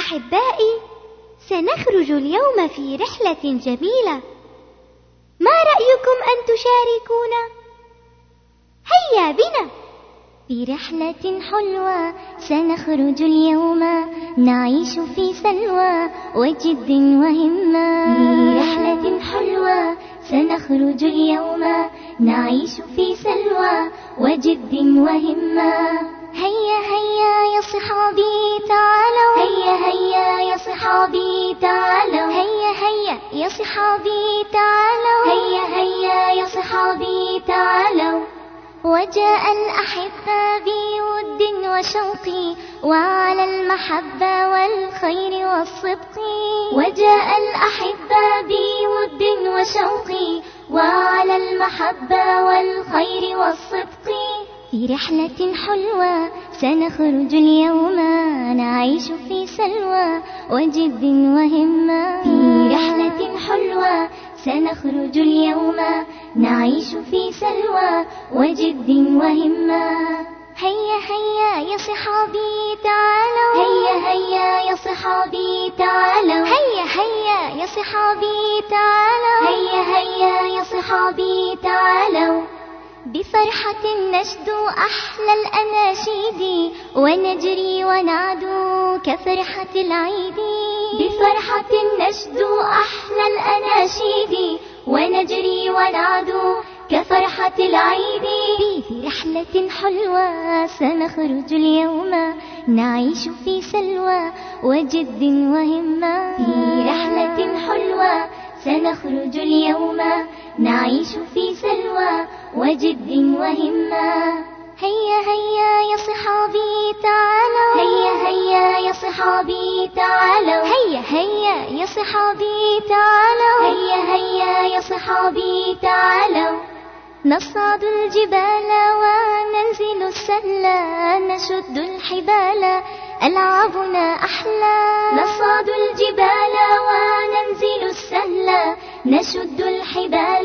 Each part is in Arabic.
أحبائي، سنخرج اليوم في رحلة جميلة. ما رأيكم أن تشاركونا؟ هيا بنا. في رحلة حلوة سنخرج اليوم، نعيش في سلوى وجد وهمة. في رحلة حلوة سنخرج اليوم، نعيش في سلوى وجد وهمة. هيا هيا يا صحابي تعالوا، هيا هيا يا صحابي تعالوا، هيا هيا يا صحابي تعالوا، هيا هيا يا صحابي تعالوا. وجاء الأحبة بود وشوق، وعلى المحبة والخير والصدق. وجاء الأحبة بود وشوق، وعلى المحبة والخير والصدق. في رحلة حلوة سنخرج اليوم، نعيش في سلوى وجد وهمة. في رحلة حلوة سنخرج اليوم، نعيش في سلوى وجد وهمة. هيا هيا يا صحابي تعالوا، هيا هيا يا صحابي تعالوا، هيا هيا يا صحابي تعالوا، هيا هيا يا صحابي تعالوا. بفرحة نشدو أحلى الأناشيد، ونجري ونعدو كفرحة العيد. بفرحة نشدو أحلى الأناشيد، ونجري ونعدو كفرحة العيد. في رحلة حلوة سنخرج اليوم، نعيش في سلوى وجد وهمة. في رحلة حلوة سنخرج اليوم، نعيش في سلوى وجد وهمة. هيا هيا يا صحابي تعالوا، هيا هيا يا صحابي تعالوا، هيا هيا يا صحابي تعالوا، هيا هيا يا صحابي تعالوا. نصعد الجبال وننزل السهل، نشد الحبال ألعابنا أحلى. نصعد الجبال وننزل السهل، نشد الحبال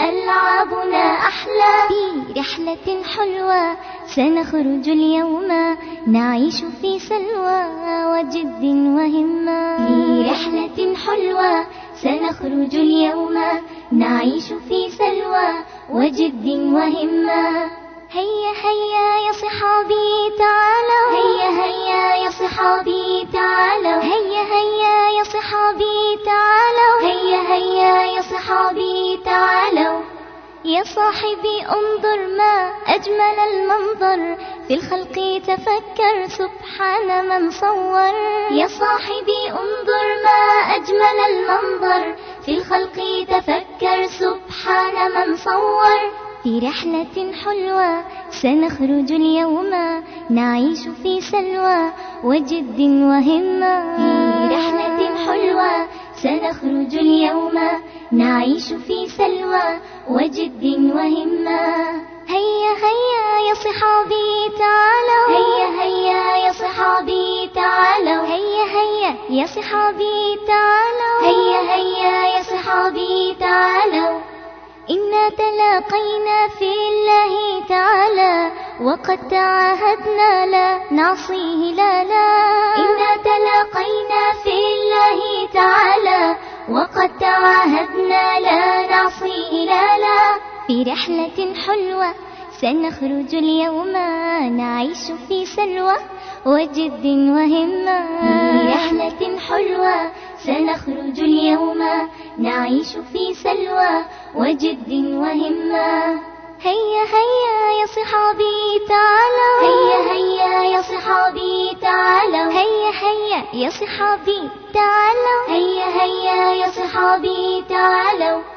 ألعابنا أحلى. في رحلة حلوة سنخرج اليوم، نعيش في سلوى وجد وهمة. في رحلة حلوة سنخرج اليوم، نعيش في سلوى وجد وهمة. هيا هيا يا صحابي تعالوا، هيا هيا يا صحابي تعالوا، هيا هيا يا صحابي تعالوا، هيا هيا يا صحابي تعالوا. يا صاحبي انظر ما أجمل المنظر، في الخلق تفكر سبحان من صور. يا صاحبي انظر ما أجمل المنظر، في الخلق تفكر سبحان من صور. في رحلة حلوة سنخرج اليوم، نعيش في سلوى وجد وهمة. في رحلة حلوة سنخرج اليوم، نعيش في سلوى وجد وهمة. هيا هيا يا صحابي تعالوا، هيا هيا يا صحابي تعالوا، هيا هيا يا صحابي تعالوا، هيا هيا يا صحابي تعالوا. إنا تلاقينا في الله تعالى، وقد تعاهدنا لا نعصيه لا لا. إنا تلاقينا في الله تعالى، وقد تعاهدنا لا نعصيه لا لا. في رحلة حلوة سنخرج اليوم، نعيش في سلوى وجد وهمة. في رحلة حلوة سنخرج اليوم، نعيش في سلوى وجد وهمة. هيا هيا يا صحابي تعالوا، هيا هيا يا صحابي تعالوا، هيا هيا يا صحابي تعالوا، هيا هيا يا صحابي تعالوا.